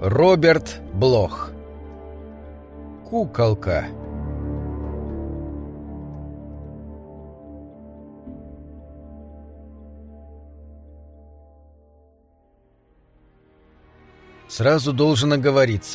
Роберт Блох. Куколка. Сразу должен оговориться.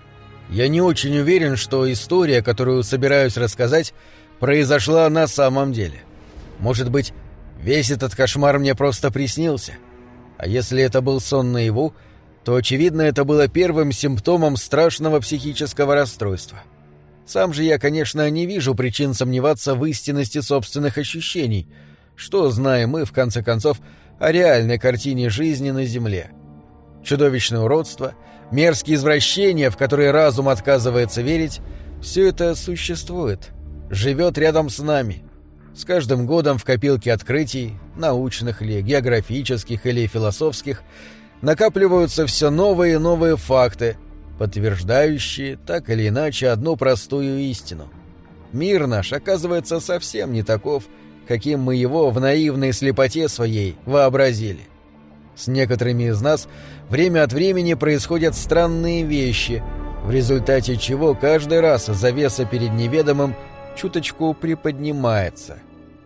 Я не очень уверен, что история, которую собираюсь рассказать, произошла на самом деле. Может быть, весь этот кошмар мне просто приснился? А если это был сон наяву, то, очевидно, это было первым симптомом страшного психического расстройства. Сам же я, конечно, не вижу причин сомневаться в истинности собственных ощущений. Что знаем мы, в конце концов, о реальной картине жизни на Земле? Чудовищное уродство, мерзкие извращения, в которые разум отказывается верить, все это существует, живет рядом с нами. С каждым годом в копилке открытий, научных ли, географических или философских, накапливаются все новые и новые факты, подтверждающие так или иначе одну простую истину. Мир наш оказывается совсем не таков, каким мы его в наивной слепоте своей вообразили. С некоторыми из нас время от времени происходят странные вещи, в результате чего каждый раз завеса перед неведомым чуточку приподнимается.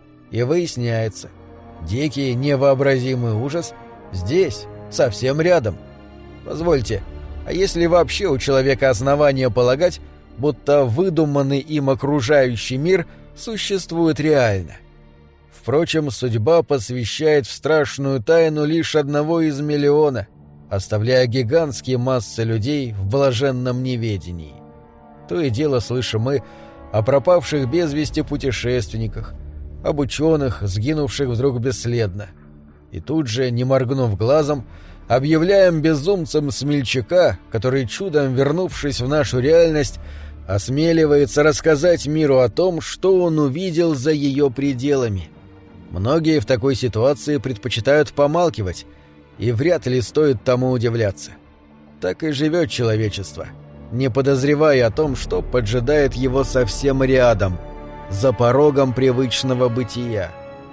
И выясняется, дикий невообразимый ужас здесь, совсем рядом. Позвольте, а если вообще у человека основания полагать, будто выдуманный им окружающий мир существует реально? Впрочем, судьба посвящает в страшную тайну лишь одного из миллиона, оставляя гигантские массы людей в блаженном неведении. То и дело слышим мы о пропавших без вести путешественниках, об ученых, сгинувших вдруг бесследно. И тут же, не моргнув глазом, объявляем безумцем смельчака, который, чудом вернувшись в нашу реальность, осмеливается рассказать миру о том, что он увидел за ее пределами. Многие в такой ситуации предпочитают помалкивать, и вряд ли стоит тому удивляться. Так и живет человечество, не подозревая о том, что поджидает его совсем рядом, за порогом привычного бытия.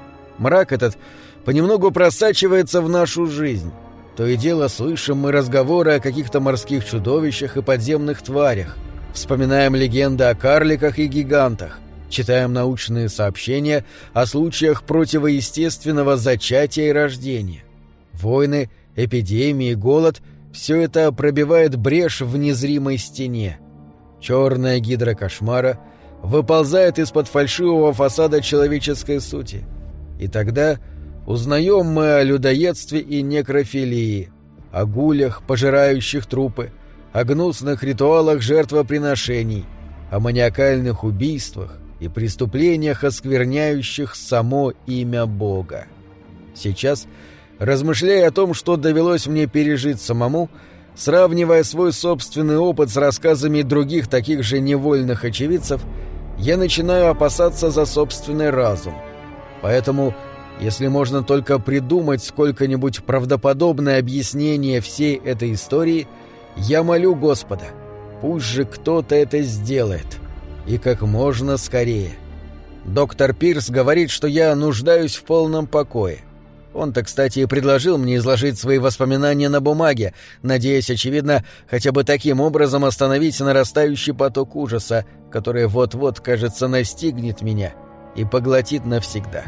Мрак этот понемногу просачивается в нашу жизнь. То и дело слышим мы разговоры о каких-то морских чудовищах и подземных тварях, вспоминаем легенды о карликах и гигантах, читаем научные сообщения о случаях противоестественного зачатия и рождения. Войны, эпидемии, голод — все это пробивает брешь в незримой стене. Черная гидра кошмара выползает из-под фальшивого фасада человеческой сути. И тогда узнаем мы о людоедстве и некрофилии, о гулях, пожирающих трупы, о гнусных ритуалах жертвоприношений, о маниакальных убийствах и преступлениях, оскверняющих само имя Бога. Сейчас, размышляя о том, что довелось мне пережить самому, сравнивая свой собственный опыт с рассказами других таких же невольных очевидцев, я начинаю опасаться за собственный разум. Поэтому, если можно только придумать сколько-нибудь правдоподобное объяснение всей этой истории, я молю Господа, пусть же кто-то это сделает, и как можно скорее. Доктор Пирс говорит, что я нуждаюсь в полном покое. Он-то, кстати, и предложил мне изложить свои воспоминания на бумаге, надеясь, очевидно, хотя бы таким образом остановить нарастающий поток ужаса, который вот-вот, кажется, настигнет меня и поглотит навсегда.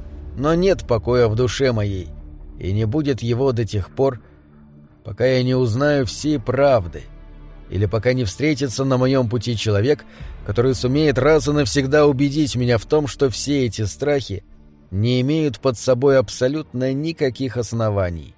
Но нет покоя в душе моей, и не будет его до тех пор, пока я не узнаю всей правды, или пока не встретится на моем пути человек, который сумеет раз и навсегда убедить меня в том, что все эти страхи не имеют под собой абсолютно никаких оснований.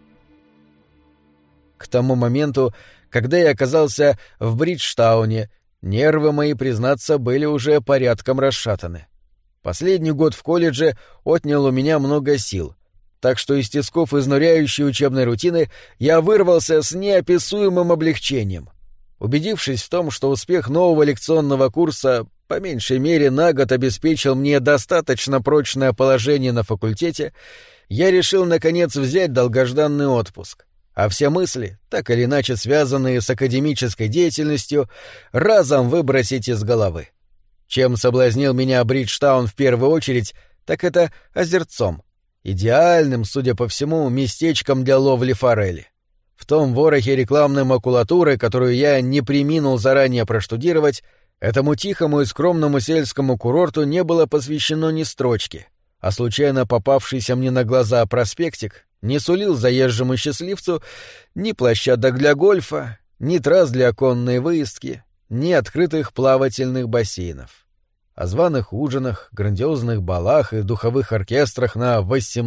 К тому моменту, когда я оказался в Бриджтауне, нервы мои, признаться, были уже порядком расшатаны. Последний год в колледже отнял у меня много сил, так что из тисков изнуряющей учебной рутины я вырвался с неописуемым облегчением. Убедившись в том, что успех нового лекционного курса по меньшей мере на год обеспечил мне достаточно прочное положение на факультете, я решил, наконец, взять долгожданный отпуск, а все мысли, так или иначе связанные с академической деятельностью, разом выбросить из головы. Чем соблазнил меня Бриджтаун в первую очередь, так это озерцом, идеальным, судя по всему, местечком для ловли форели. В том ворохе рекламной макулатуры, которую я не преминул заранее проштудировать, этому тихому и скромному сельскому курорту не было посвящено ни строчки, а случайно попавшийся мне на глаза проспектик не сулил заезжему счастливцу ни площадок для гольфа, ни трасс для конной выездки, ни открытых плавательных бассейнов. О званых ужинах, грандиозных балах и духовых оркестрах на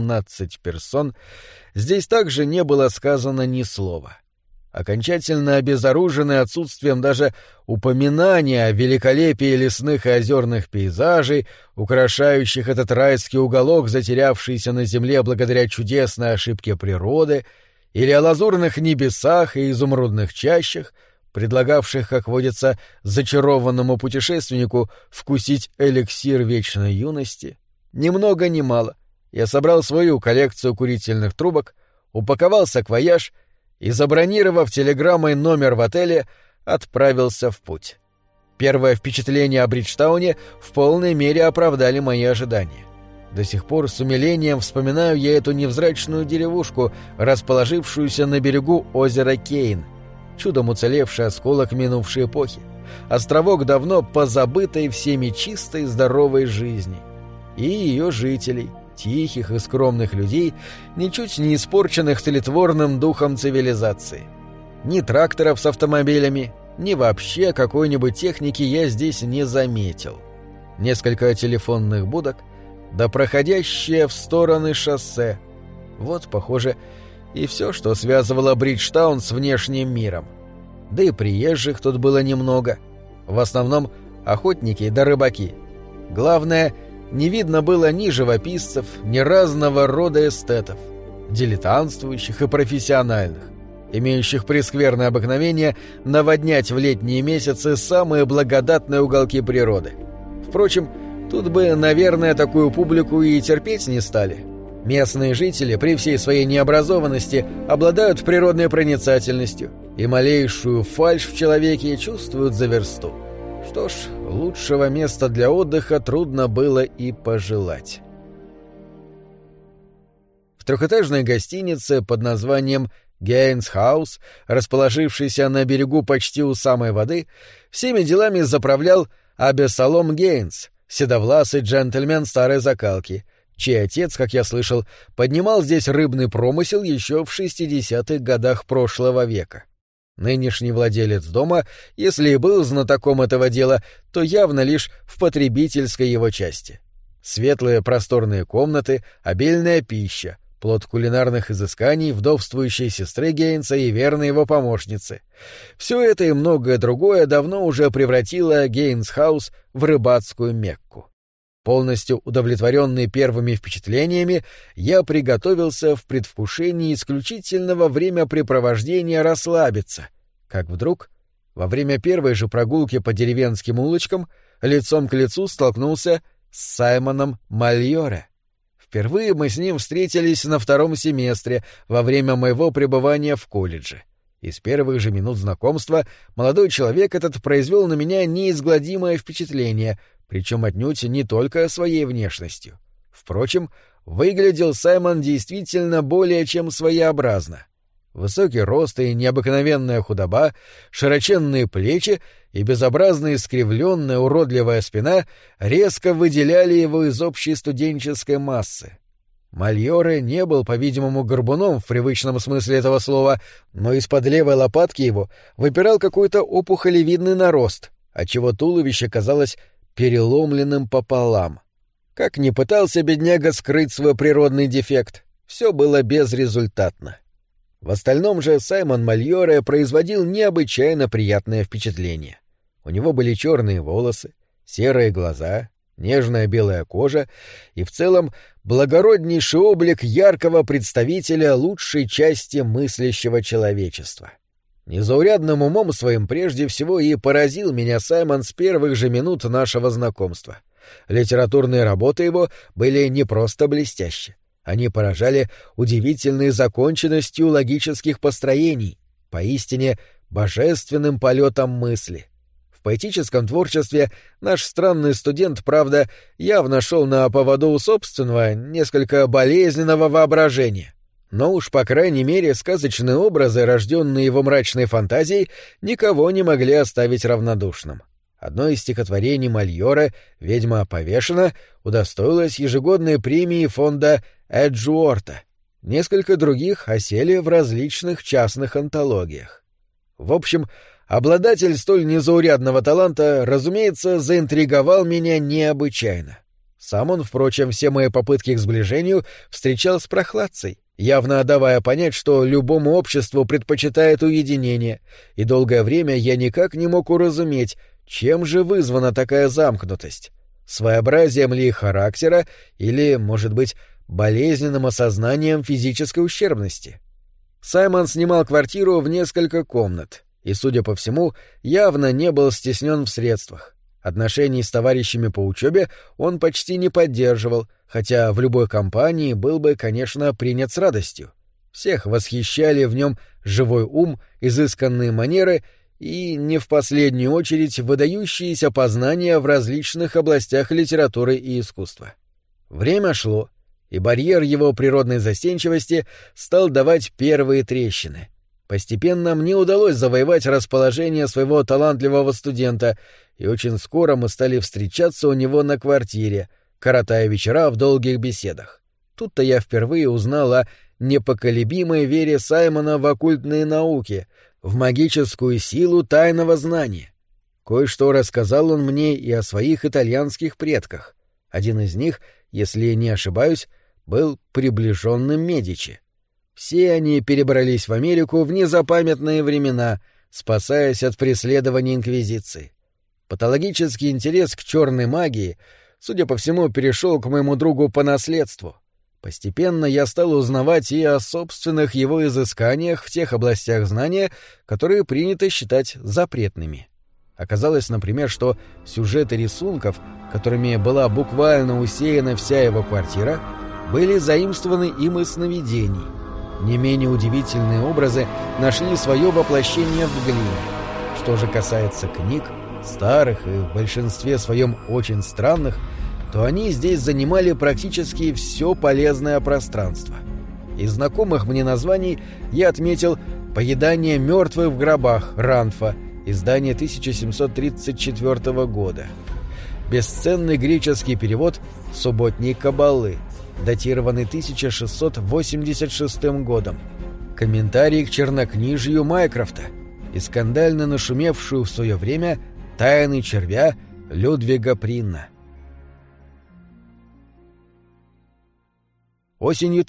18 персон здесь также не было сказано ни слова. Окончательно обезоруженный отсутствием даже упоминания о великолепии лесных и озерных пейзажей, украшающих этот райский уголок, затерявшийся на земле благодаря чудесной ошибке природы, или о лазурных небесах и изумрудных чащах, предлагавших, как водится, зачарованному путешественнику вкусить эликсир вечной юности, ни много ни мало. Я собрал свою коллекцию курительных трубок, упаковал саквояж и, забронировав телеграммой номер в отеле, отправился в путь. Первое впечатление о Бриджтауне в полной мере оправдали мои ожидания. До сих пор с умилением вспоминаю я эту невзрачную деревушку, расположившуюся на берегу озера Кейн, чудом уцелевший осколок минувшей эпохи, островок давно позабытой всеми чистой здоровой жизни, и ее жителей, тихих и скромных людей, ничуть не испорченных тлетворным духом цивилизации. Ни тракторов с автомобилями, ни вообще какой-нибудь техники я здесь не заметил. Несколько телефонных будок, да проходящее в стороны шоссе. Вот, похоже, и все, что связывало Бриджтаун с внешним миром. Да и приезжих тут было немного. В основном охотники да рыбаки. Главное, не видно было ни живописцев, ни разного рода эстетов, дилетантствующих и профессиональных, имеющих прескверное обыкновение наводнять в летние месяцы самые благодатные уголки природы. Впрочем, тут бы, наверное, такую публику и терпеть не стали. Местные жители при всей своей необразованности обладают природной проницательностью и малейшую фальшь в человеке чувствуют за версту. Что ж, лучшего места для отдыха трудно было и пожелать. В трехэтажной гостинице под названием «Гейнс Хаус», расположившейся на берегу почти у самой воды, всеми делами заправлял Абесалом Гейнс, седовласый джентльмен старой закалки, чей отец, как я слышал, поднимал здесь рыбный промысел еще в 60-х годах прошлого века. Нынешний владелец дома, если и был знатоком этого дела, то явно лишь в потребительской его части. Светлые просторные комнаты, обильная пища, плод кулинарных изысканий вдовствующей сестры Гейнса и верной его помощницы. Все это и многое другое давно уже превратило Гейнс-хаус в рыбацкую Мекку. Полностью удовлетворенный первыми впечатлениями, я приготовился в предвкушении исключительного времяпрепровождения расслабиться, как вдруг, во время первой же прогулки по деревенским улочкам, лицом к лицу столкнулся с Саймоном Мальоре. Впервые мы с ним встретились на втором семестре во время моего пребывания в колледже. И с первых же минут знакомства молодой человек этот произвел на меня неизгладимое впечатление, причем отнюдь не только своей внешностью. Впрочем, выглядел Саймон действительно более чем своеобразно. Высокий рост и необыкновенная худоба, широченные плечи и безобразно искривленная уродливая спина резко выделяли его из общей студенческой массы. Мальоре не был, по-видимому, горбуном в привычном смысле этого слова, но из-под левой лопатки его выпирал какой-то опухолевидный нарост, отчего туловище казалось переломленным пополам. Как ни пытался бедняга скрыть свой природный дефект, все было безрезультатно. В остальном же Саймон Мальоре производил необычайно приятное впечатление. У него были черные волосы, серые глаза, нежная белая кожа и в целом благороднейший облик яркого представителя лучшей части мыслящего человечества. Незаурядным умом своим прежде всего и поразил меня Саймон с первых же минут нашего знакомства. Литературные работы его были не просто блестящи. Они поражали удивительной законченностью логических построений, поистине божественным полетом мысли. В поэтическом творчестве наш странный студент, правда, явно шел на поводу у собственного, несколько болезненного воображения. Но уж, по крайней мере, сказочные образы, рожденные его мрачной фантазией, никого не могли оставить равнодушным. Одно из стихотворений Мальора «Ведьма повешена» удостоилось ежегодной премии фонда Эджуорта. Несколько других осели в различных частных антологиях. В общем, обладатель столь незаурядного таланта, разумеется, заинтриговал меня необычайно. Сам он, впрочем, все мои попытки к сближению встречал с прохладцей, явно давая понять, что любому обществу предпочитает уединение, и долгое время я никак не мог уразуметь, чем же вызвана такая замкнутость? Своеобразием ли характера или, может быть, болезненным осознанием физической ущербности? Саймон снимал квартиру в несколько комнат и, судя по всему, явно не был стеснен в средствах. Отношений с товарищами по учебе он почти не поддерживал, хотя в любой компании был бы, конечно, принят с радостью. Всех восхищали в нем живой ум, изысканные манеры и, не в последнюю очередь, выдающиеся познания в различных областях литературы и искусства. Время шло, и барьер его природной застенчивости стал давать первые трещины. Постепенно мне удалось завоевать расположение своего талантливого студента, и очень скоро мы стали встречаться у него на квартире, коротая вечера в долгих беседах. Тут-то я впервые узнал о непоколебимой вере Саймона в оккультные науки, в магическую силу тайного знания. Кое-что рассказал он мне и о своих итальянских предках. Один из них, если не ошибаюсь, был приближенным Медичи. Все они перебрались в Америку в незапамятные времена, спасаясь от преследования Инквизиции. Патологический интерес к черной магии, судя по всему, перешел к моему другу по наследству. Постепенно я стал узнавать и о собственных его изысканиях в тех областях знания, которые принято считать запретными. Оказалось, например, что сюжеты рисунков, которыми была буквально усеяна вся его квартира, были заимствованы им из сновидений. Не менее удивительные образы нашли свое воплощение в глине. Что же касается книг, старых и в большинстве своем очень странных, то они здесь занимали практически все полезное пространство. Из знакомых мне названий я отметил «Поедание мертвых в гробах» Ранфа, издание 1734 года. Бесценный греческий перевод «Субботней Каббалы», датированный 1686 годом. Комментарий к чернокнижью Майкрофта и скандально нашумевшую в свое время «Тайны червя» Людвига Принна. Осенью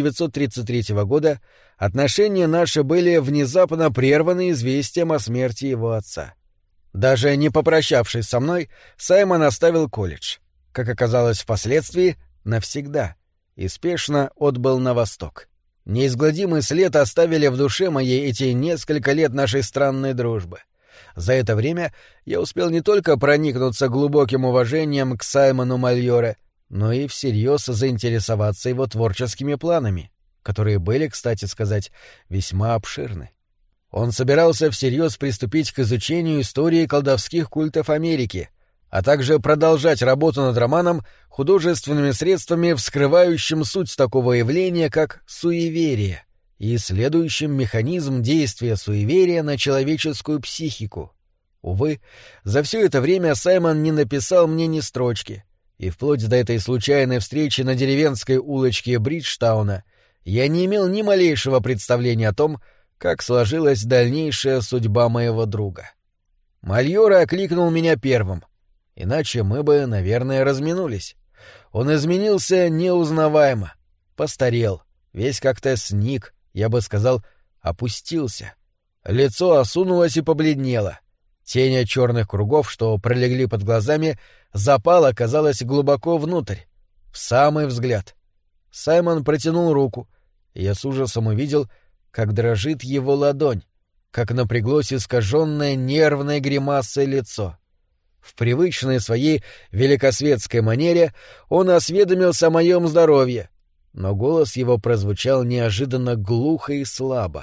1933 года отношения наши были внезапно прерваны известием о смерти его отца. Даже не попрощавшись со мной, Саймон оставил колледж. Как оказалось впоследствии, навсегда. И спешно отбыл на восток. Неизгладимый след оставили в душе моей эти несколько лет нашей странной дружбы. За это время я успел не только проникнуться глубоким уважением к Саймону Мальоре, но и всерьез заинтересоваться его творческими планами, которые были, кстати сказать, весьма обширны. Он собирался всерьез приступить к изучению истории колдовских культов Америки, а также продолжать работу над романом художественными средствами, вскрывающим суть такого явления, как суеверие, и исследующим механизм действия суеверия на человеческую психику. Увы, за все это время Саймон не написал мне ни строчки, и вплоть до этой случайной встречи на деревенской улочке Бриджтауна я не имел ни малейшего представления о том, как сложилась дальнейшая судьба моего друга. Мальора окликнул меня первым, иначе мы бы, наверное, разминулись. Он изменился неузнаваемо, постарел, весь как-то сник, я бы сказал, опустился. Лицо осунулось и побледнело. Тень от черных кругов, что пролегли под глазами, запала, казалось, глубоко внутрь, в самый взгляд. Саймон протянул руку, и я с ужасом увидел, как дрожит его ладонь, как напряглось искаженное нервной гримасой лицо. В привычной своей великосветской манере он осведомился о моем здоровье, но голос его прозвучал неожиданно глухо и слабо.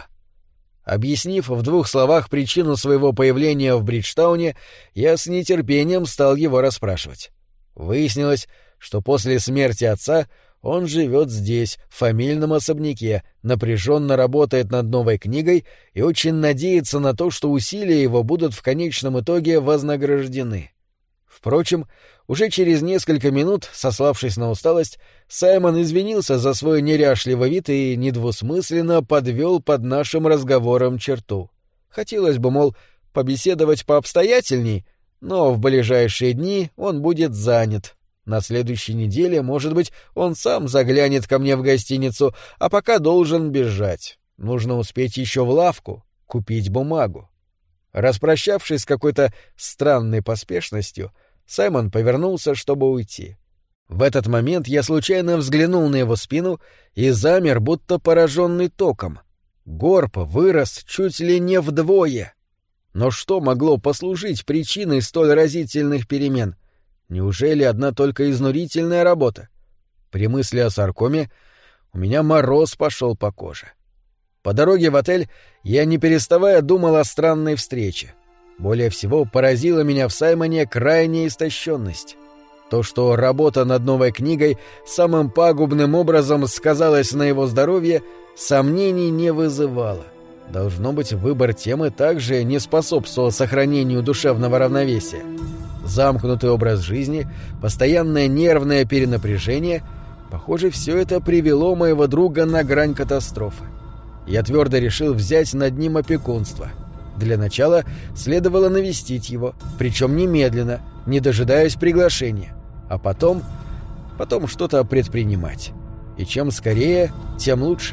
Объяснив в 2 словах причину своего появления в Бриджтауне, я с нетерпением стал его расспрашивать. Выяснилось, что после смерти отца он живет здесь, в фамильном особняке, напряженно работает над новой книгой и очень надеется на то, что усилия его будут в конечном итоге вознаграждены. Впрочем, уже через несколько минут, сославшись на усталость, Саймон извинился за свой неряшливый вид и недвусмысленно подвел под нашим разговором черту. Хотелось бы, мол, побеседовать пообстоятельней, но в ближайшие дни он будет занят. На следующей неделе, может быть, он сам заглянет ко мне в гостиницу, а пока должен бежать. Нужно успеть еще в лавку, купить бумагу. Распрощавшись с какой-то странной поспешностью, Саймон повернулся, чтобы уйти. В этот момент я случайно взглянул на его спину и замер, будто пораженный током. Горб вырос чуть ли не вдвое. Но что могло послужить причиной столь разительных перемен? Неужели одна только изнурительная работа? При мысли о саркоме у меня мороз пошел по коже. По дороге в отель я, не переставая, думал о странной встрече. Более всего поразила меня в Саймоне крайняя истощенность. То, что работа над новой книгой самым пагубным образом сказалась на его здоровье, сомнений не вызывало. Должно быть, выбор темы также не способствовал сохранению душевного равновесия. Замкнутый образ жизни, постоянное нервное перенапряжение — похоже, все это привело моего друга на грань катастрофы. Я твердо решил взять над ним опекунство. Для начала следовало навестить его, причем немедленно, не дожидаясь приглашения, а потом что-то предпринимать. И чем скорее, тем лучше.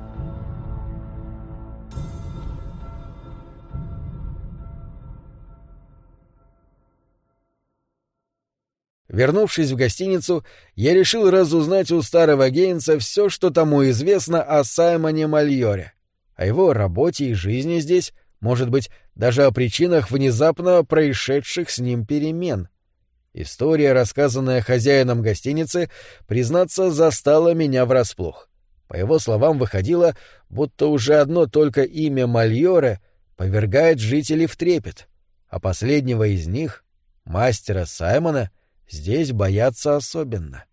Вернувшись в гостиницу, я решил разузнать у старого Гейнса все, что тому известно о Саймоне Мальоре, о его работе и жизни здесь, может быть, даже о причинах внезапно происшедших с ним перемен. История, рассказанная хозяином гостиницы, признаться, застала меня врасплох. По его словам, выходило, будто уже одно только имя Мальоре повергает жителей в трепет, а последнего из них, мастера Саймона, здесь боятся особенно.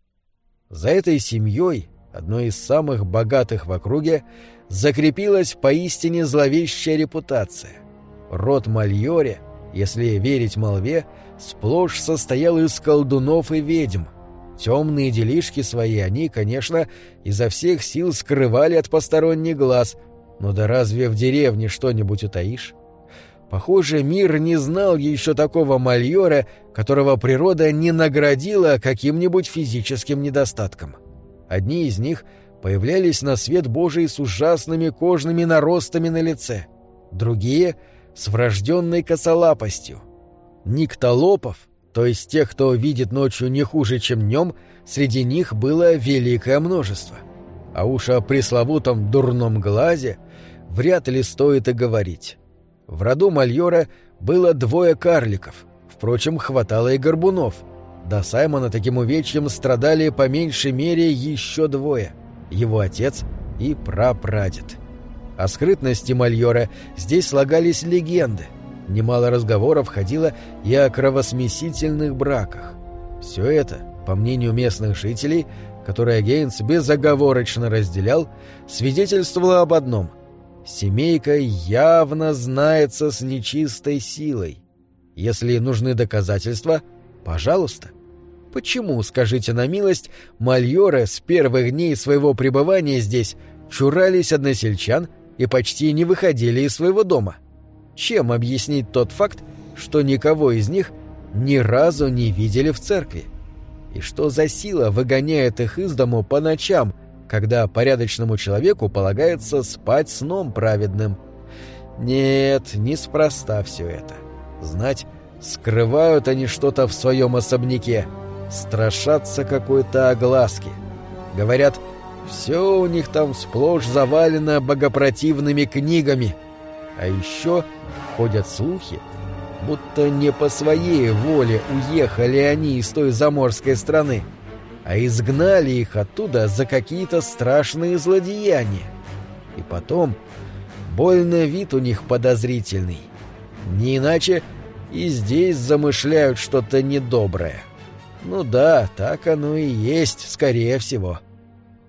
За этой семьей, одной из самых богатых в округе, закрепилась поистине зловещая репутация. Род Мальоре, если верить молве, сплошь состоял из колдунов и ведьм. Темные делишки свои они, конечно, изо всех сил скрывали от посторонних глаз, но да разве в деревне что-нибудь утаишь? Похоже, мир не знал еще такого Мальора, которого природа не наградила каким-нибудь физическим недостатком. Одни из них появлялись на свет Божий с ужасными кожными наростами на лице, другие — с врожденной косолапостью. Никтолопов, то есть тех, кто видит ночью не хуже, чем днем, среди них было великое множество. А уж о пресловутом дурном глазе вряд ли стоит и говорить. В роду Мальора было 2 карликов, впрочем, хватало и горбунов. До Саймона таким увечьем страдали по меньшей мере еще 2 — его отец и прапрадед. О скрытности Мальора здесь слагались легенды. Немало разговоров ходило и о кровосмесительных браках. Все это, по мнению местных жителей, которые Гейнс безоговорочно разделял, свидетельствовало об одном — семейка явно знается с нечистой силой. Если нужны доказательства, пожалуйста. Почему, скажите на милость, Мальоры с первых дней своего пребывания здесь чурались односельчан и почти не выходили из своего дома? Чем объяснить тот факт, что никого из них ни разу не видели в церкви? И что за сила выгоняет их из дому по ночам, когда порядочному человеку полагается спать сном праведным? Нет, неспроста все это. Знать, скрывают они что-то в своем особняке, страшатся какой-то огласки. Говорят, все у них там сплошь завалено богопротивными книгами. А еще ходят слухи, будто не по своей воле уехали они из той заморской страны, а изгнали их оттуда за какие-то страшные злодеяния. И потом, больно вид у них подозрительный. Не иначе и здесь замышляют что-то недоброе. Ну да, так оно и есть, скорее всего.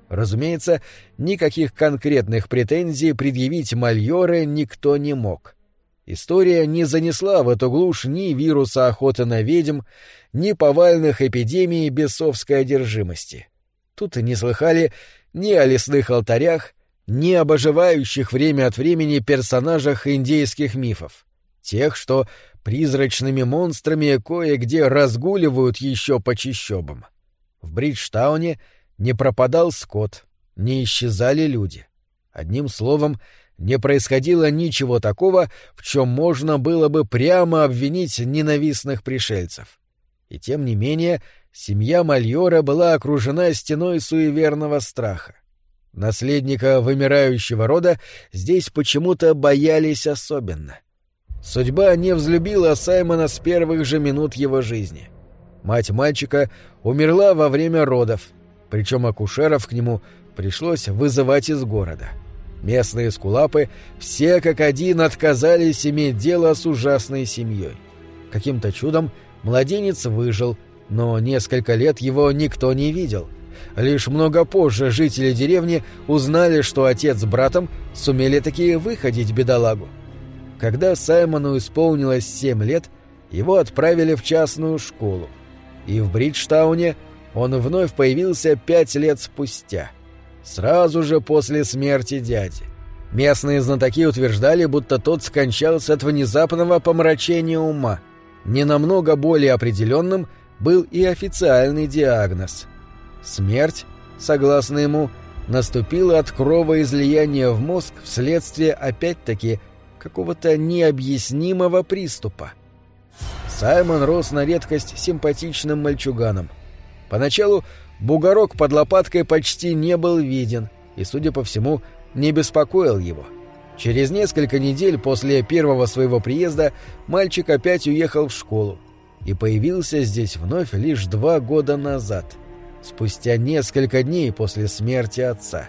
Разумеется, никаких конкретных претензий предъявить Мальоре никто не мог. История не занесла в эту глушь ни вируса охоты на ведьм, ни повальных эпидемий бесовской одержимости. Тут не слыхали ни о лесных алтарях, ни об оживающих время от времени персонажах индейских мифов, тех, что призрачными монстрами кое-где разгуливают еще по чащобам. В Бриджтауне не пропадал скот, не исчезали люди. Одним словом, не происходило ничего такого, в чем можно было бы прямо обвинить ненавистных пришельцев. И тем не менее, семья Мальора была окружена стеной суеверного страха. Наследника вымирающего рода здесь почему-то боялись особенно. Судьба не взлюбила Саймона с первых же минут его жизни. Мать мальчика умерла во время родов, причем акушеров к нему пришлось вызывать из города. Местные эскулапы все как один отказались иметь дело с ужасной семьей. Каким-то чудом младенец выжил, но несколько лет его никто не видел. Лишь много позже жители деревни узнали, что отец с братом сумели таки выходить бедолагу. Когда Саймону исполнилось 7 лет, его отправили в частную школу. И в Бриджтауне он вновь появился 5 лет спустя, сразу же после смерти дяди. Местные знатоки утверждали, будто тот скончался от внезапного помрачения ума. Не намного более определенным был и официальный диагноз. Смерть, согласно ему, наступила от кровоизлияния в мозг вследствие, опять-таки, какого-то необъяснимого приступа. Саймон рос на редкость симпатичным мальчуганом. Поначалу бугорок под лопаткой почти не был виден и, судя по всему, не беспокоил его. Через несколько недель после первого своего приезда мальчик опять уехал в школу и появился здесь вновь лишь 2 года назад, спустя несколько дней после смерти отца.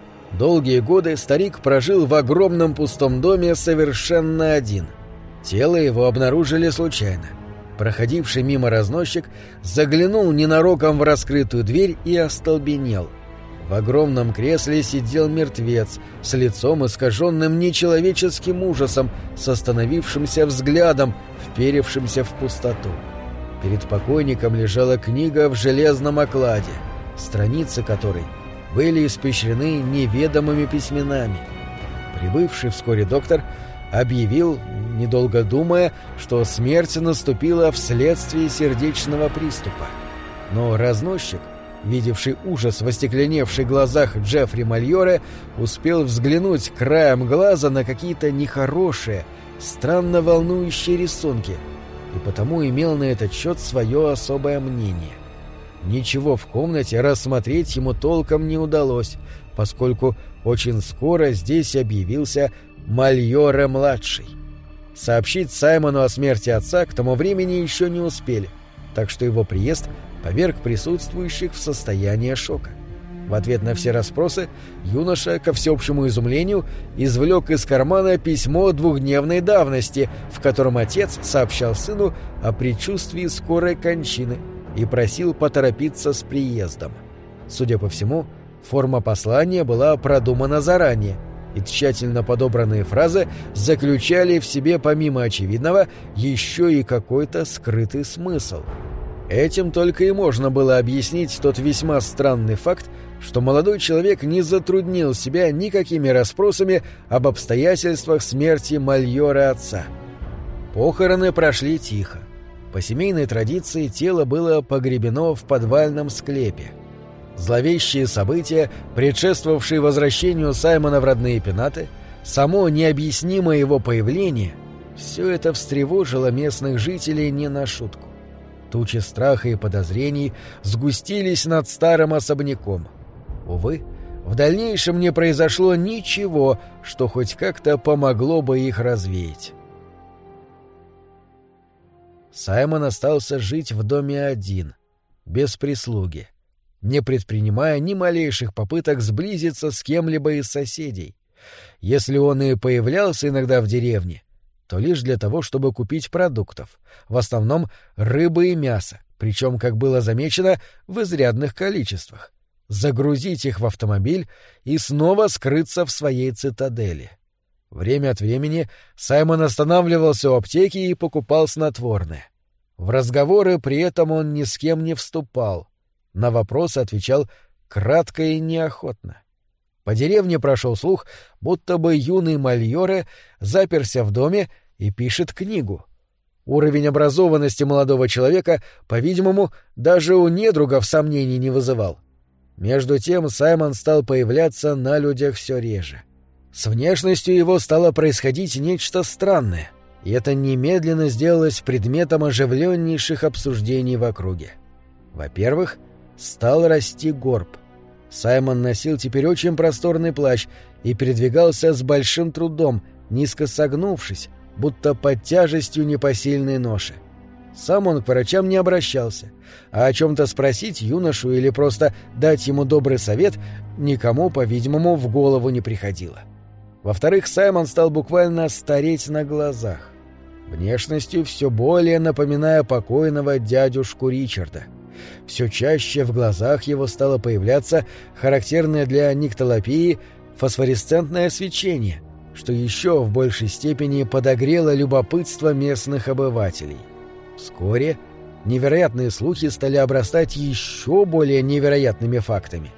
Долгие годы старик прожил в огромном пустом доме совершенно один. Тело его обнаружили случайно. Проходивший мимо разносчик заглянул ненароком в раскрытую дверь и остолбенел. В огромном кресле сидел мертвец с лицом, искаженным нечеловеческим ужасом, с остановившимся взглядом, вперевшимся в пустоту. Перед покойником лежала книга в железном окладе, страницы которой были испещрены неведомыми письменами. Прибывший вскоре доктор объявил, недолго думая, что смерть наступила вследствие сердечного приступа. Но разносчик, видевший ужас в остекленевших глазах Джеффри Мальоре, успел взглянуть краем глаза на какие-то нехорошие, странно волнующие рисунки, и потому имел на этот счет свое особое мнение. Ничего в комнате рассмотреть ему толком не удалось, поскольку очень скоро здесь объявился Мальоре-младший. Сообщить Саймону о смерти отца к тому времени еще не успели, так что его приезд поверг присутствующих в состояние шока. В ответ на все расспросы юноша, ко всеобщему изумлению, извлек из кармана письмо 2-дневной давности, в котором отец сообщал сыну о предчувствии скорой кончины и просил поторопиться с приездом. Судя по всему, форма послания была продумана заранее, и тщательно подобранные фразы заключали в себе, помимо очевидного, еще и какой-то скрытый смысл. Этим только и можно было объяснить тот весьма странный факт, что молодой человек не затруднил себя никакими расспросами об обстоятельствах смерти Мальора отца. Похороны прошли тихо. По семейной традиции тело было погребено в подвальном склепе. Зловещие события, предшествовавшие возвращению Саймона в родные пенаты, само необъяснимое его появление — все это встревожило местных жителей не на шутку. Тучи страха и подозрений сгустились над старым особняком. Увы, в дальнейшем не произошло ничего, что хоть как-то помогло бы их развеять. Саймон остался жить в доме один, без прислуги, не предпринимая ни малейших попыток сблизиться с кем-либо из соседей. Если он и появлялся иногда в деревне, то лишь для того, чтобы купить продуктов, в основном рыбы и мясо, причем, как было замечено, в изрядных количествах. загрузить их в автомобиль и снова скрыться в своей цитадели. Время от времени Саймон останавливался у аптеки и покупал снотворное. В разговоры при этом он ни с кем не вступал. На вопросы отвечал кратко и неохотно. По деревне прошел слух, будто бы юный Мальоре заперся в доме и пишет книгу. Уровень образованности молодого человека, по-видимому, даже у недругов сомнений не вызывал. Между тем Саймон стал появляться на людях все реже. С внешностью его стало происходить нечто странное, и это немедленно сделалось предметом оживленнейших обсуждений в округе. Во-первых, стал расти горб. Саймон носил теперь очень просторный плащ и передвигался с большим трудом, низко согнувшись, будто под тяжестью непосильной ноши. Сам он к врачам не обращался, а о чем-то спросить юношу или просто дать ему добрый совет никому, по-видимому, в голову не приходило. Во-вторых, Саймон стал буквально стареть на глазах, внешностью все более напоминая покойного дядюшку Ричарда. Все чаще в глазах его стало появляться характерное для никтолопии фосфоресцентное свечение, что еще в большей степени подогрело любопытство местных обывателей. Вскоре невероятные слухи стали обрастать еще более невероятными фактами.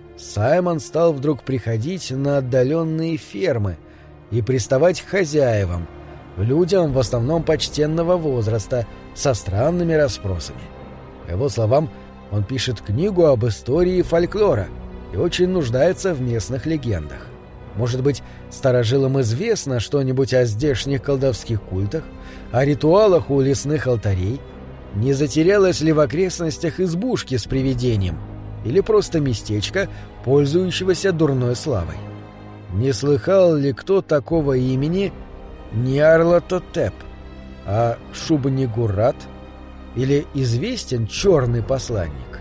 Саймон стал вдруг приходить на отдаленные фермы и приставать к хозяевам, людям в основном почтенного возраста, со странными расспросами. По его словам, он пишет книгу об истории фольклора и очень нуждается в местных легендах. Может быть, старожилам известно что-нибудь о здешних колдовских культах, о ритуалах у лесных алтарей? Не затерялось ли в окрестностях избушки с привидением? Или просто местечко, пользующегося дурной славой? Не слыхал ли кто такого имени Ниарлатотеп, а Шубнигурат? Или известен черный посланник?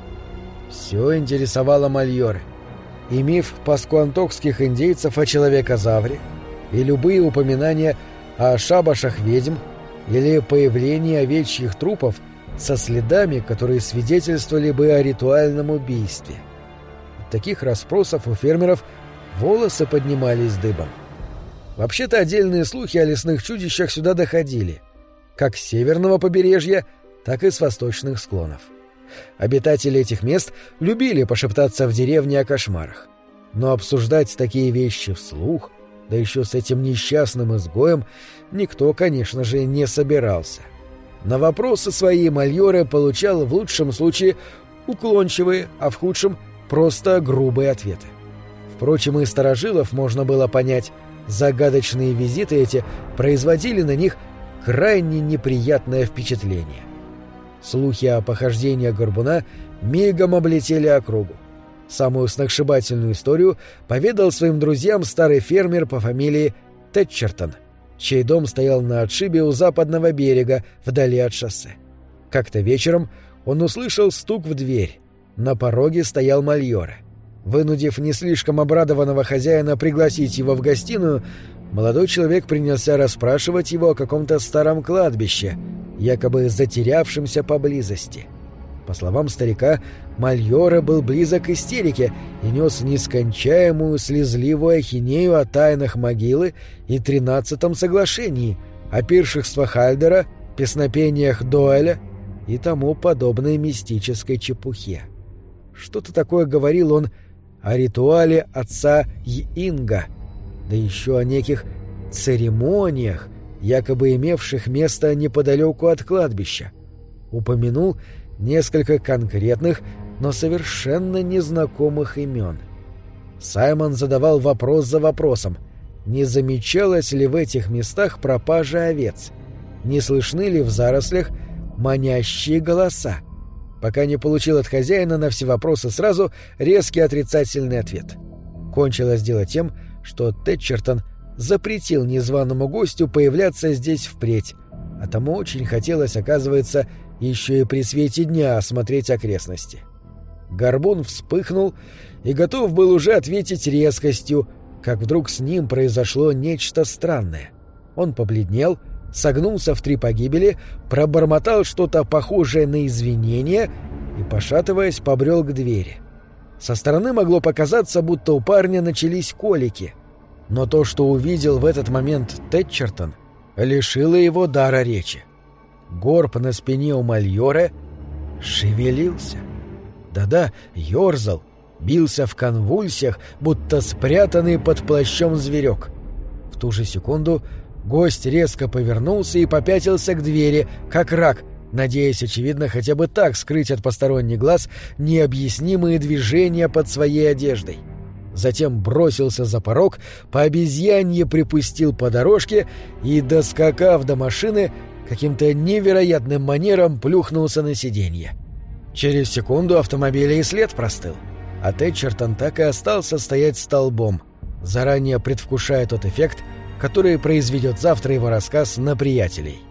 Все интересовало Мальоре. И миф паскуантокских индейцев о человекозавре, и любые упоминания о шабашах ведьм, или появление овечьих трупов со следами, которые свидетельствовали бы о ритуальном убийстве. От таких расспросов у фермеров волосы поднимались дыбом. Вообще-то отдельные слухи о лесных чудищах сюда доходили, как с северного побережья, так и с восточных склонов. Обитатели этих мест любили пошептаться в деревне о кошмарах. Но обсуждать такие вещи вслух, да еще с этим несчастным изгоем, никто, конечно же, не собирался. На вопросы свои Мальоре получал в лучшем случае уклончивые, а в худшем — просто грубые ответы. Впрочем, и старожилов можно было понять, загадочные визиты эти производили на них крайне неприятное впечатление. Слухи о похождениях горбуна мигом облетели округу. Самую сногсшибательную историю поведал своим друзьям старый фермер по фамилии Тэтчертон, чей дом стоял на отшибе у западного берега, вдали от шоссе. Как-то вечером он услышал стук в дверь. На пороге стоял Мальоре. Вынудив не слишком обрадованного хозяина пригласить его в гостиную, молодой человек принялся расспрашивать его о каком-то старом кладбище, якобы затерявшемся поблизости. По словам старика, Мальоре был близок к истерике и нес нескончаемую слезливую ахинею о тайнах могилы и 13-м соглашении, о пиршествах Хальдера, песнопениях Доэля и тому подобной мистической чепухе. Что-то такое говорил он о ритуале отца Йинга, да еще о неких церемониях, якобы имевших место неподалеку от кладбища. Упомянул несколько конкретных, но совершенно незнакомых имен. Саймон задавал вопрос за вопросом, не замечалось ли в этих местах пропажа овец, не слышны ли в зарослях манящие голоса, пока не получил от хозяина на все вопросы сразу резкий отрицательный ответ. Кончилось дело тем, что Тэтчертон запретил незваному гостю появляться здесь впредь, а тому очень хотелось, оказывается, еще и при свете дня осмотреть окрестности. Горбун вспыхнул и готов был уже ответить резкостью, как вдруг с ним произошло нечто странное. Он побледнел, согнулся в 3 погибели, пробормотал что-то похожее на извинение и, пошатываясь, побрел к двери. Со стороны могло показаться, будто у парня начались колики. Но то, что увидел в этот момент Тэтчертон, лишило его дара речи. Горб на спине у Мальора шевелился. Да-да, ёрзал, бился в конвульсиях, будто спрятанный под плащом зверек. В ту же секунду гость резко повернулся и попятился к двери, как рак, надеясь, очевидно, хотя бы так скрыть от посторонних глаз необъяснимые движения под своей одеждой. Затем бросился за порог, по обезьянье припустил по дорожке и, доскакав до машины, каким-то невероятным манером плюхнулся на сиденье. Через секунду автомобиля и след простыл, а Тэтчертон так и остался стоять столбом, заранее предвкушая тот эффект, который произведет завтра его рассказ на приятелей.